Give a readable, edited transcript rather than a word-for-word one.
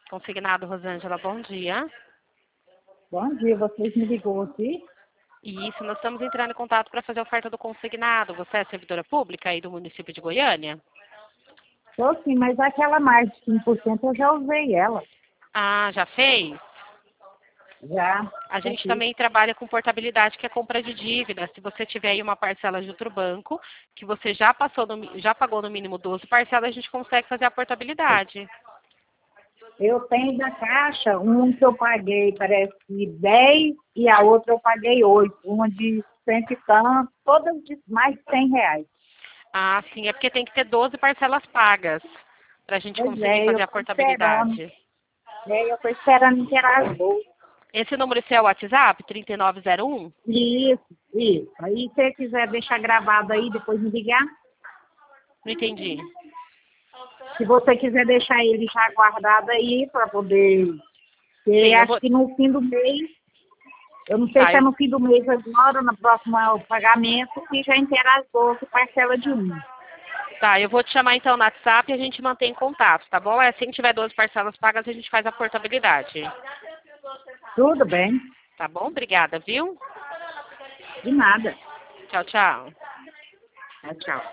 Consignado, Rosângela, bom dia. Bom dia, vocês me ligou aqui? Isso, nós estamos entrando em contato para fazer a oferta do consignado. Você é servidora pública aí do município de Goiânia? Tô sim, mas aquela mais de 5% eu já usei ela. Ah, já fez? Já. A Já gente fiz. também trabalha com portabilidade, que é compra de dívida. Se você tiver aí uma parcela de outro banco, que você já pagou no mínimo 12 parcelas, a gente consegue fazer a portabilidade. Eu tenho da Caixa, um que eu paguei, parece que 10, e a outra eu paguei 8. Uma de 100 e tanto, todas de mais de R$ 100. Ah, sim, é porque tem que ter 12 parcelas pagas para a gente Pois conseguir é, eu fazer a estou esperando. portabilidade. Eu estou esperando interar as bolsas. Esse número seu é o WhatsApp, 3901? Isso, isso. Aí se você quiser deixar gravado aí, depois me ligar. Não entendi. Se você quiser deixar ele já guardado aí para poder. Sim, Porque eu acho vou. que no fim do mês, eu não sei Tá, se é no fim do mês agora, no próximo pagamento, que já inteira as 12 parcela de um. eu vou te chamar então no WhatsApp e a gente mantém contato, tá bom? É assim que tiver 12 parcelas pagas, a gente faz a portabilidade. Tudo bem, Tá bom? Obrigada, viu? de nada. Tchau, tchau. Tchau, tchau.